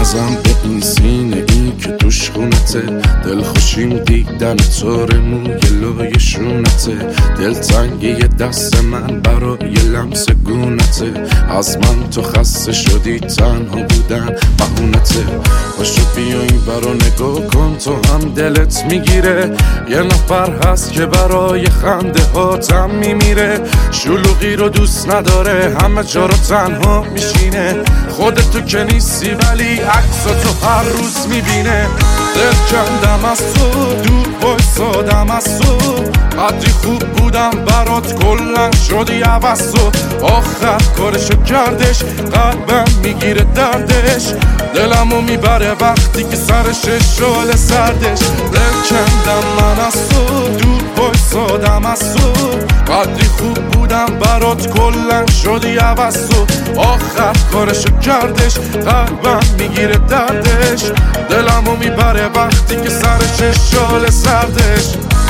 نزن به این سینه این که توش خونته، دل خوشیم دیدن طور موی لای شونته، دل تنگی دست من برای لمس گونته، از من تو خسته شدی تنها بودن بهونته. باشو بیا این برا نگاه کن تو هم دلت میگیره، یه نفر هست که برای خنده هاتم میمیره، شلوغی رو دوست نداره همه جا رو تنها میشینه، خودتو که نیستی ولی عکساتو هر روز میبینه. دل کندم از تو دور بایستادم از تو، قدری خوب بودم برات کلن شدی عوض تو، آخر کارشو کردش قلبم میگیره دردش، دلمو میبره وقتی که سرش شال سردش. دل کندم من از تو دور بایستادم از تو، قدری خوب بودم برات کلن شدی عوض تو، آخر کارشو کردش قلبم میگیره دردش، دلمو میبره وقتی که سرش شال سردش.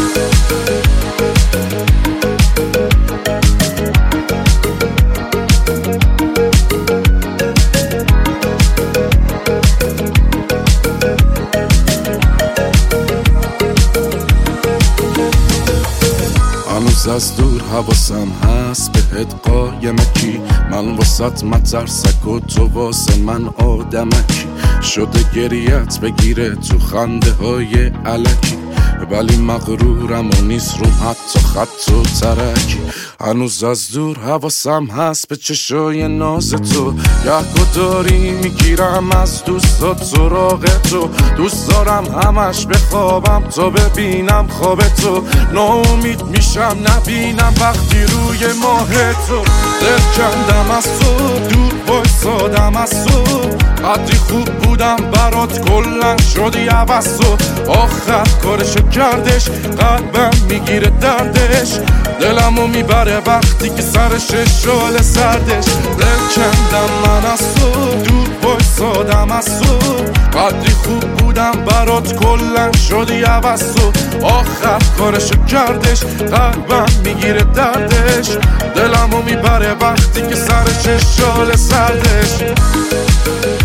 هنوز از دور حواسم هست بهت قایمکی، من واسط مترسک و تو واسه من آدمکی، شده گریت بگیره تو خنده های علکی، ولی مغرورم و نیست روم حتی خط و ترکی. هنوز از دور حواسم هست به چشای ناز تو، یه داری میگیرم از دوستات سراغ تو، دوست دارم همش بخوابم تا ببینم خواب تو، ناامید میشم نبینم وقتی روی ماه تو. دل کندم از تو دور بایستادم از تو، قدری خوب بودم برات کلن شدی عوض تو، آخر کارشو کردش قلبم میگیره دردش، دلمو میبره وقتی که سرش شال سردش. دل کندم من از تو دور بایستادم از تو، قدری خوب بودم برات کلن شدی عوض تو، آخر کارشو کردش قلبم میگیره دردش، دلمو میبره وقتی که سرش شال سردش.